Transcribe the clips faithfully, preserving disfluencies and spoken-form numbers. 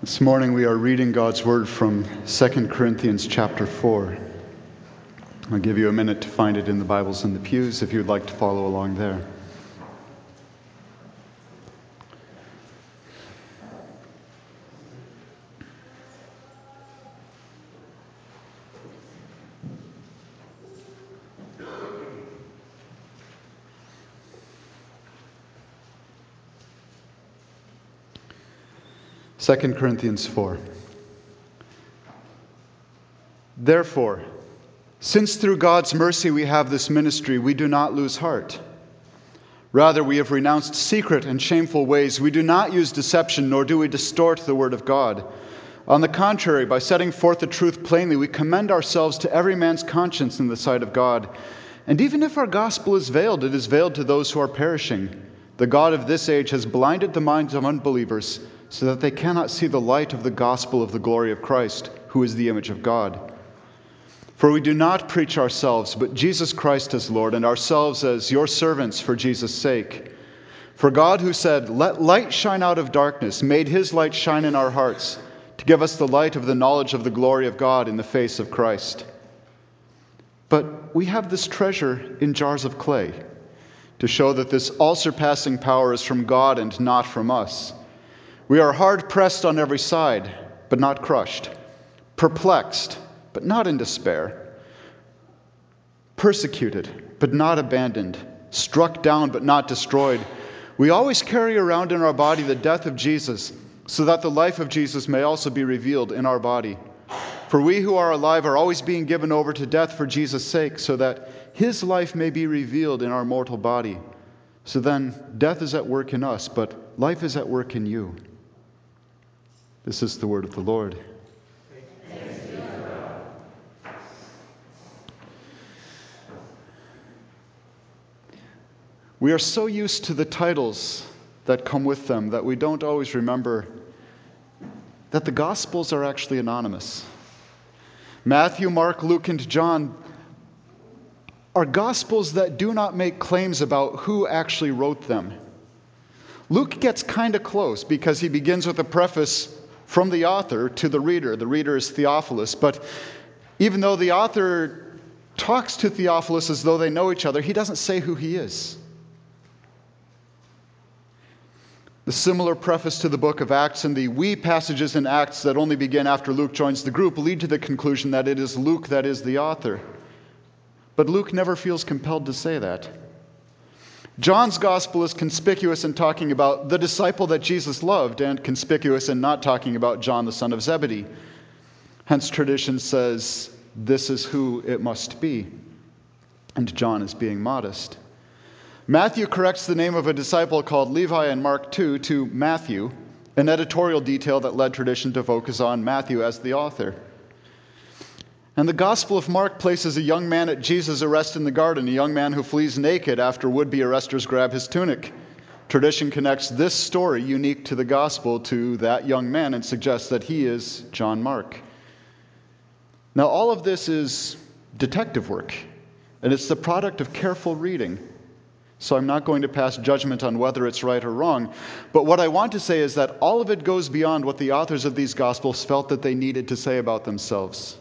This morning we are reading God's Word from Second Corinthians chapter four. I'll give you a minute to find it in the Bibles in the pews if you'd like to follow along there. Second Corinthians four. Therefore, since through God's mercy we have this ministry, we do not lose heart. Rather, we have renounced secret and shameful ways. We do not use deception, nor do we distort the word of God. On the contrary, by setting forth the truth plainly, we commend ourselves to every man's conscience in the sight of God. And even if our gospel is veiled, it is veiled to those who are perishing. The God of this age has blinded the minds of unbelievers, so that they cannot see the light of the gospel of the glory of Christ, who is the image of God. For we do not preach ourselves, but Jesus Christ as Lord, and ourselves as your servants for Jesus' sake. For God, who said, "Let light shine out of darkness," made his light shine in our hearts, to give us the light of the knowledge of the glory of God in the face of Christ. But we have this treasure in jars of clay, to show that this all-surpassing power is from God and not from us. We are hard-pressed on every side, but not crushed, perplexed, but not in despair, persecuted, but not abandoned, struck down, but not destroyed. We always carry around in our body the death of Jesus, so that the life of Jesus may also be revealed in our body. For we who are alive are always being given over to death for Jesus' sake, so that his life may be revealed in our mortal body. So then, death is at work in us, but life is at work in you. This is the word of the Lord. Thanks be to God. We are so used to the titles that come with them that we don't always remember that the Gospels are actually anonymous. Matthew, Mark, Luke, and John are Gospels that do not make claims about who actually wrote them. Luke gets kind of close because he begins with a preface from the author to the reader. The reader is Theophilus, but even though the author talks to Theophilus as though they know each other, he doesn't say who he is. The similar preface to the book of Acts and the we passages in Acts that only begin after Luke joins the group lead to the conclusion that it is Luke that is the author. But Luke never feels compelled to say that. John's gospel is conspicuous in talking about the disciple that Jesus loved, and conspicuous in not talking about John, the son of Zebedee. Hence, tradition says this is who it must be, and John is being modest. Matthew corrects the name of a disciple called Levi in Mark two to Matthew, an editorial detail that led tradition to focus on Matthew as the author. And the Gospel of Mark places a young man at Jesus' arrest in the garden, a young man who flees naked after would-be arresters grab his tunic. Tradition connects this story, unique to the Gospel, to that young man and suggests that he is John Mark. Now, all of this is detective work, and it's the product of careful reading. So I'm not going to pass judgment on whether it's right or wrong, but what I want to say is that all of it goes beyond what the authors of these Gospels felt that they needed to say about themselves.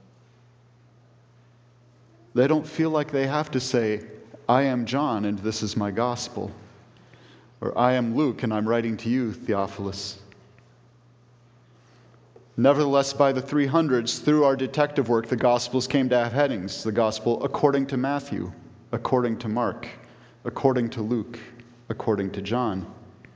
They don't feel like they have to say, "I am John, and this is my gospel," or "I am Luke, and I'm writing to you, Theophilus." Nevertheless, by the three hundreds, through our detective work, the Gospels came to have headings. The Gospel according to Matthew, according to Mark, according to Luke, according to John.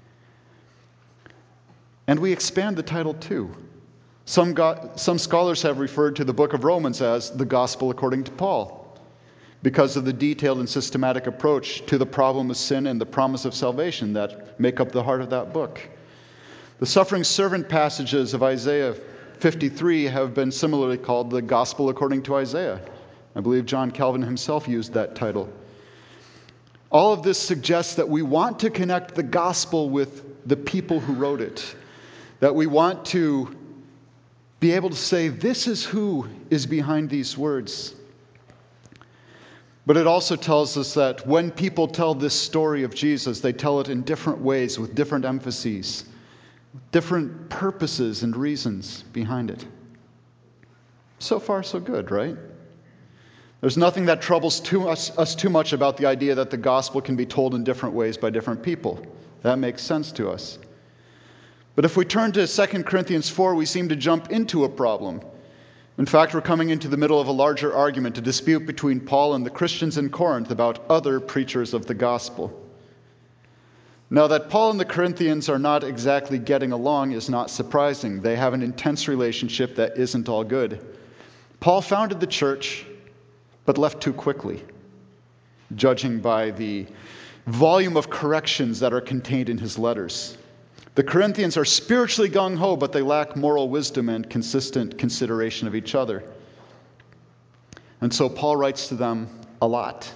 And we expand the title too. Some, go- some scholars have referred to the book of Romans as the Gospel according to Paul, because of the detailed and systematic approach to the problem of sin and the promise of salvation that make up the heart of that book. The suffering servant passages of Isaiah fifty-three have been similarly called the Gospel according to Isaiah. I believe John Calvin himself used that title. All of this suggests that we want to connect the gospel with the people who wrote it, that we want to be able to say, this is who is behind these words. But it also tells us that when people tell this story of Jesus, they tell it in different ways with different emphases. different purposes and reasons behind it. So far, so good, right? There's nothing that troubles too us, us too much about the idea that the gospel can be told in different ways by different people. That makes sense to us. But if we turn to Second Corinthians four, we seem to jump into a problem. In fact, we're coming into the middle of a larger argument, a dispute between Paul and the Christians in Corinth about other preachers of the gospel. Now, that Paul and the Corinthians are not exactly getting along is not surprising. They have an intense relationship that isn't all good. Paul founded the church, but left too quickly, judging by the volume of corrections that are contained in his letters. The Corinthians are spiritually gung-ho, but they lack moral wisdom and consistent consideration of each other. And so Paul writes to them a lot.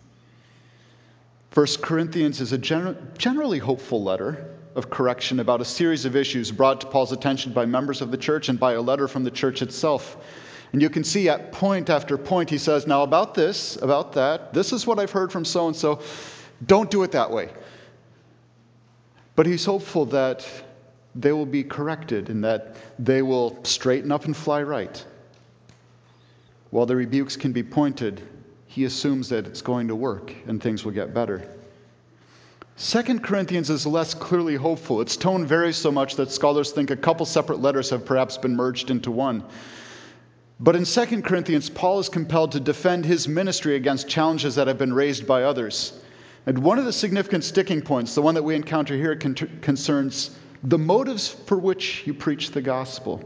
First Corinthians is a gener- generally hopeful letter of correction about a series of issues brought to Paul's attention by members of the church and by a letter from the church itself. And you can see at point after point he says, now about this, about that, this is what I've heard from so-and-so. Don't do it that way. But he's hopeful that they will be corrected and that they will straighten up and fly right. While the rebukes can be pointed, he assumes that it's going to work and things will get better. Second Corinthians is less clearly hopeful. Its tone varies so much that scholars think a couple separate letters have perhaps been merged into one. But in Second Corinthians, Paul is compelled to defend his ministry against challenges that have been raised by others. And one of the significant sticking points, the one that we encounter here, con- concerns the motives for which you preach the gospel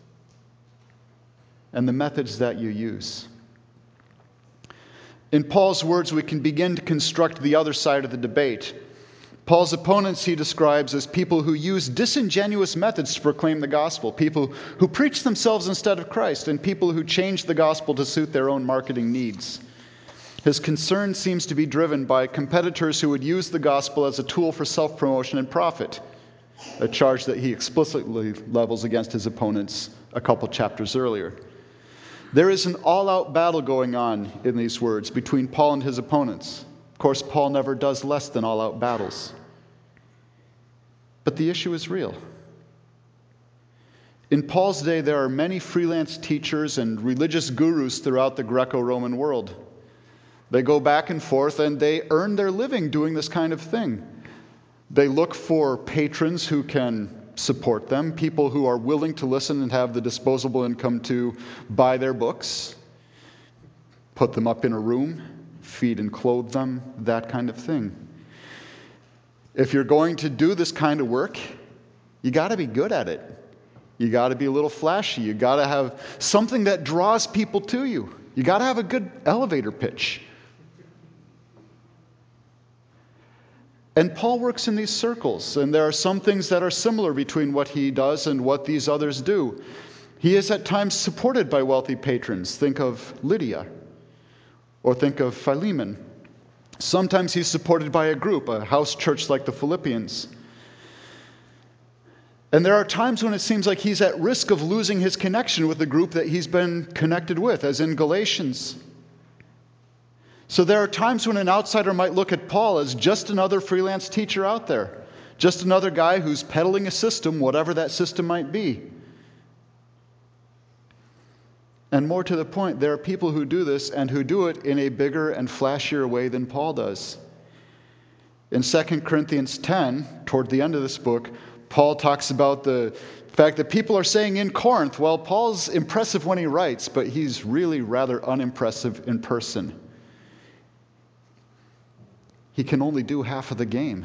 and the methods that you use. In Paul's words, we can begin to construct the other side of the debate. Paul's opponents he describes as people who use disingenuous methods to proclaim the gospel, people who preach themselves instead of Christ, and people who change the gospel to suit their own marketing needs. His concern seems to be driven by competitors who would use the gospel as a tool for self-promotion and profit, a charge that he explicitly levels against his opponents a couple chapters earlier. There is an all-out battle going on in these words between Paul and his opponents. Of course, Paul never does less than all-out battles. But the issue is real. In Paul's day, there are many freelance teachers and religious gurus throughout the Greco-Roman world. They go back and forth and they earn their living doing this kind of thing. They look for patrons who can support them, people who are willing to listen and have the disposable income to buy their books, put them up in a room, feed and clothe them, that kind of thing. If you're going to do this kind of work, you got to be good at it. You got to be a little flashy. You got to have something that draws people to you. You got to have a good elevator pitch. And Paul works in these circles, and there are some things that are similar between what he does and what these others do. He is at times supported by wealthy patrons. Think of Lydia, or think of Philemon. Sometimes he's supported by a group, a house church like the Philippians. And there are times when it seems like he's at risk of losing his connection with the group that he's been connected with, as in Galatians. So there are times when an outsider might look at Paul as just another freelance teacher out there, just another guy who's peddling a system, whatever that system might be. And more to the point, there are people who do this and who do it in a bigger and flashier way than Paul does. In Second Corinthians ten, toward the end of this book, Paul talks about the fact that people are saying in Corinth, well, Paul's impressive when he writes, but he's really rather unimpressive in person. He can only do half of the game.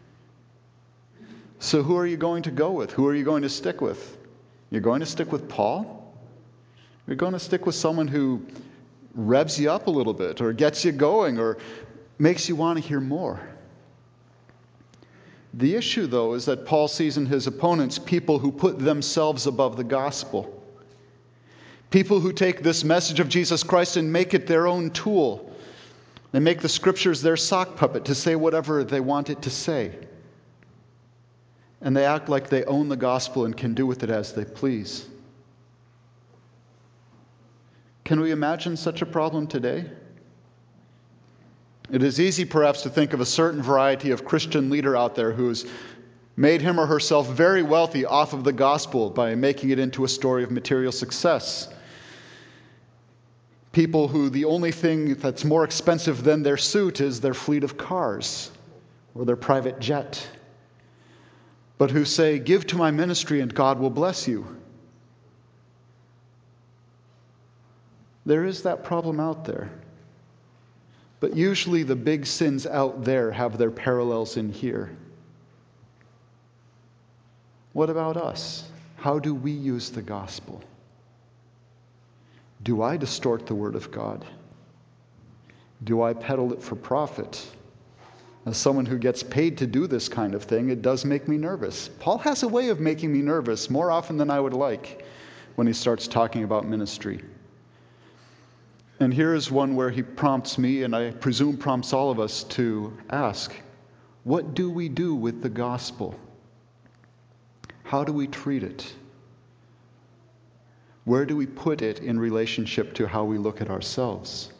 So who are you going to go with? Who are you going to stick with? You're going to stick with Paul? You're going to stick with someone who revs you up a little bit, or gets you going, or makes you want to hear more. The issue, though, is that Paul sees in his opponents people who put themselves above the gospel. People who take this message of Jesus Christ and make it their own tool. They make the scriptures their sock puppet to say whatever they want it to say. And they act like they own the gospel and can do with it as they please. Can we imagine such a problem today? It is easy perhaps to think of a certain variety of Christian leader out there who's made him or herself very wealthy off of the gospel by making it into a story of material success. People who the only thing that's more expensive than their suit is their fleet of cars or their private jet, but who say, "Give to my ministry and God will bless you." There is that problem out there. But usually the big sins out there have their parallels in here. What about us? How do we use the gospel? Do I distort the word of God? Do I peddle it for profit? As someone who gets paid to do this kind of thing, it does make me nervous. Paul has a way of making me nervous more often than I would like when he starts talking about ministry. And here is one where he prompts me, and I presume prompts all of us, to ask, what do we do with the gospel? How do we treat it? Where do we put it in relationship to how we look at ourselves?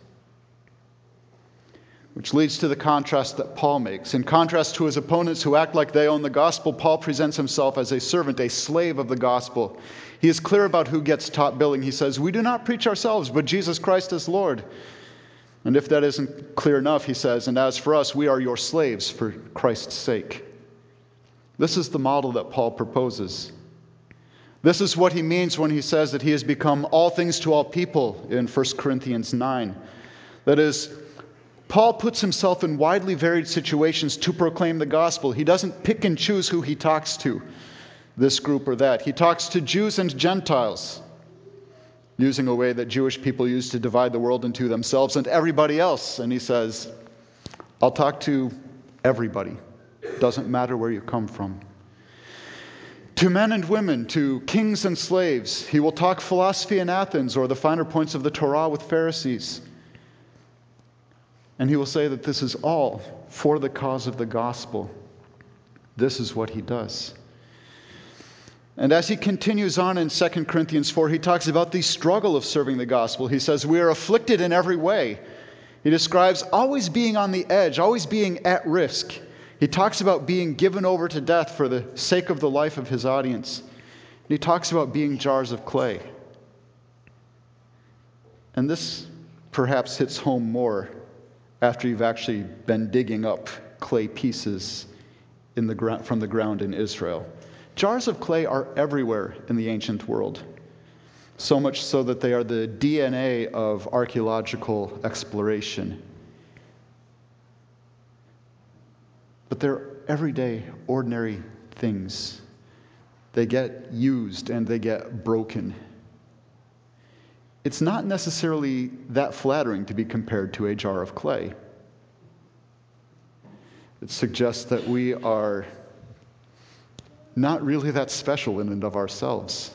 Which leads to the contrast that Paul makes. In contrast to his opponents who act like they own the gospel, Paul presents himself as a servant, a slave of the gospel. He is clear about who gets top billing. He says, "We do not preach ourselves, but Jesus Christ as Lord." And if that isn't clear enough, he says, "And as for us, we are your slaves for Christ's sake." This is the model that Paul proposes. This is what he means when he says that he has become all things to all people in First Corinthians nine. That is, Paul puts himself in widely varied situations to proclaim the gospel. He doesn't pick and choose who he talks to, this group or that. He talks to Jews and Gentiles, using a way that Jewish people used to divide the world into themselves and everybody else. And he says, I'll talk to everybody. Doesn't matter where you come from. To men and women, to kings and slaves, he will talk philosophy in Athens or the finer points of the Torah with Pharisees. And he will say that this is all for the cause of the gospel. This is what he does. And as he continues on in Second Corinthians four, he talks about the struggle of serving the gospel. He says, we are afflicted in every way. He describes always being on the edge, always being at risk. He talks about being given over to death for the sake of the life of his audience. And he talks about being jars of clay. And this perhaps hits home more after you've actually been digging up clay pieces in the gro- from the ground in Israel. Jars of clay are everywhere in the ancient world, so much so that they are the D N A of archaeological exploration. But they're everyday, ordinary things. They get used and they get broken. It's not necessarily that flattering to be compared to a jar of clay. It suggests that we are not really that special in and of ourselves.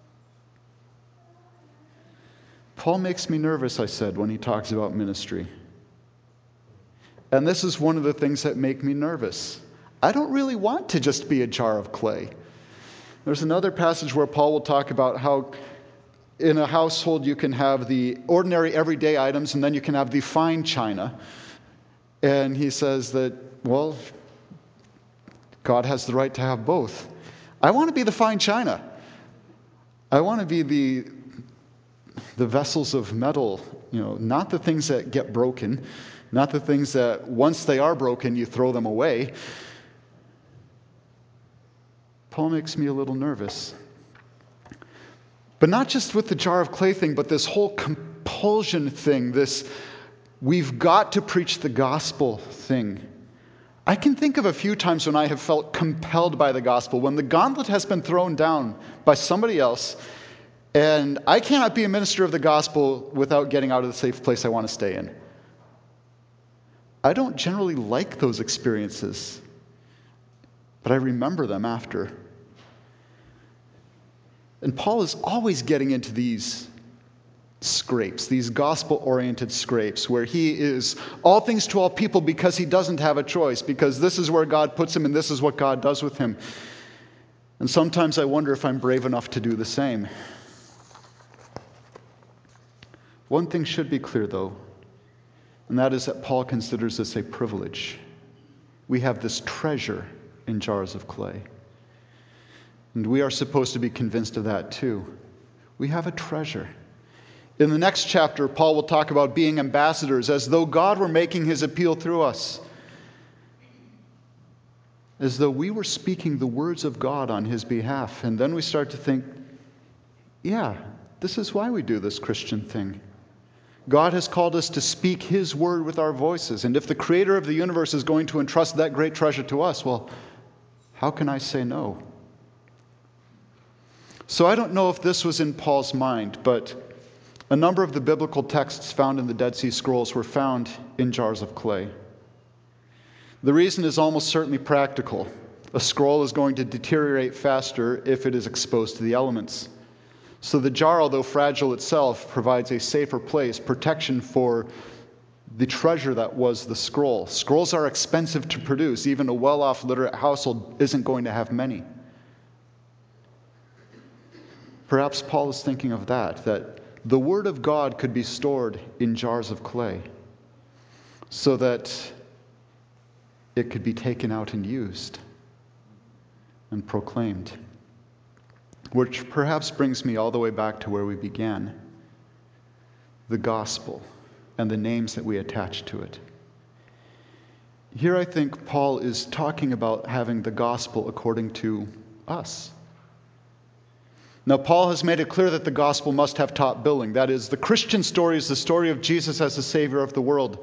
Paul makes me nervous, I said, when he talks about ministry. And this is one of the things that make me nervous. I don't really want to just be a jar of clay. There's another passage where Paul will talk about how in a household you can have the ordinary everyday items and then you can have the fine china. And he says that, well, God has the right to have both. I want to be the fine china. I want to be the, the vessels of metal, you know, not the things that get broken, not the things that once they are broken, you throw them away. Paul makes me a little nervous. But not just with the jar of clay thing, but this whole compulsion thing, this we've got to preach the gospel thing. I can think of a few times when I have felt compelled by the gospel, when the gauntlet has been thrown down by somebody else, and I cannot be a minister of the gospel without getting out of the safe place I want to stay in. I don't generally like those experiences, but I remember them after. And Paul is always getting into these scrapes, these gospel-oriented scrapes, where he is all things to all people because he doesn't have a choice, because this is where God puts him and this is what God does with him. And sometimes I wonder if I'm brave enough to do the same. One thing should be clear, though, and that is that Paul considers this a privilege. We have this treasure in jars of clay. And we are supposed to be convinced of that too. We have a treasure. In the next chapter, Paul will talk about being ambassadors, as though God were making his appeal through us, as though we were speaking the words of God on his behalf. And then we start to think, yeah, this is why we do this Christian thing. God has called us to speak his word with our voices. And if the creator of the universe is going to entrust that great treasure to us, well, how can I say no? So I don't know if this was in Paul's mind, but a number of the biblical texts found in the Dead Sea Scrolls were found in jars of clay. The reason is almost certainly practical. A scroll is going to deteriorate faster if it is exposed to the elements. So the jar, although fragile itself, provides a safer place, protection for the treasure that was the scroll. Scrolls are expensive to produce. Even a well-off literate household isn't going to have many. Perhaps Paul is thinking of that, that the Word of God could be stored in jars of clay so that it could be taken out and used and proclaimed. Which perhaps brings me all the way back to where we began, the gospel and the names that we attach to it. Here I think Paul is talking about having the gospel according to us. Now, Paul has made it clear that the gospel must have top billing. That is, the Christian story is the story of Jesus as the Savior of the world.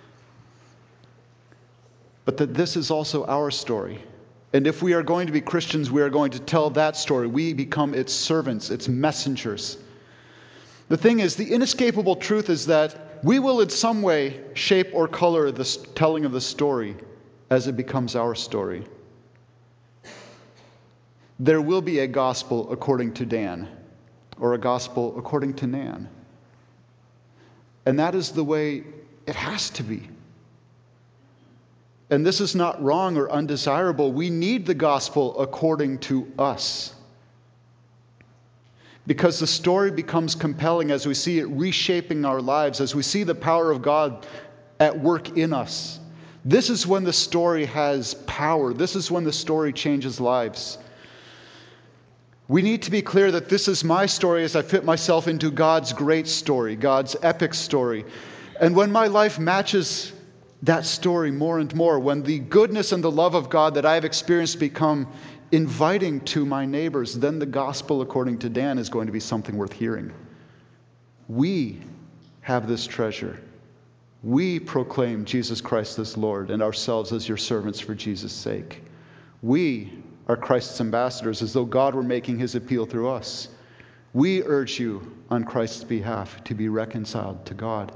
But that this is also our story. And if we are going to be Christians, we are going to tell that story. We become its servants, its messengers. The thing is, the inescapable truth is that we will in some way shape or color the telling of the story as it becomes our story. There will be a gospel according to Dan, or a gospel according to Nan. And that is the way it has to be. And this is not wrong or undesirable. We need the gospel according to us. Because the story becomes compelling as we see it reshaping our lives, as we see the power of God at work in us. This is when the story has power. This is when the story changes lives. We need to be clear that this is my story as I fit myself into God's great story, God's epic story. And when my life matches that story more and more, when the goodness and the love of God that I have experienced become inviting to my neighbors, then the gospel, according to Dan, is going to be something worth hearing. We have this treasure. We proclaim Jesus Christ as Lord and ourselves as your servants for Jesus' sake. We are Christ's ambassadors, as though God were making his appeal through us. We urge you on Christ's behalf to be reconciled to God.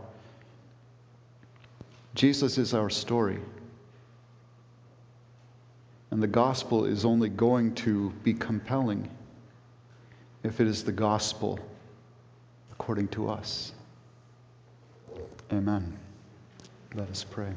Jesus is our story. And the gospel is only going to be compelling if it is the gospel according to us. Amen. Let us pray.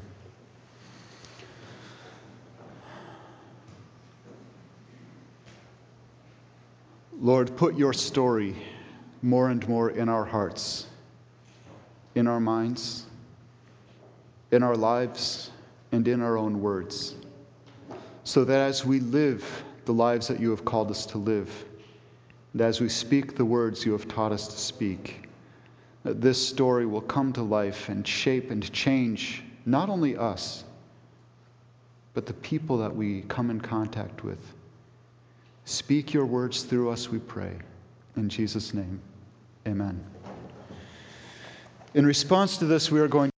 Lord, put your story more and more in our hearts, in our minds, in our lives, and in our own words, so that as we live the lives that you have called us to live, and as we speak the words you have taught us to speak, that this story will come to life and shape and change not only us, but the people that we come in contact with. Speak your words through us, we pray. In Jesus' name, amen. In response to this, we are going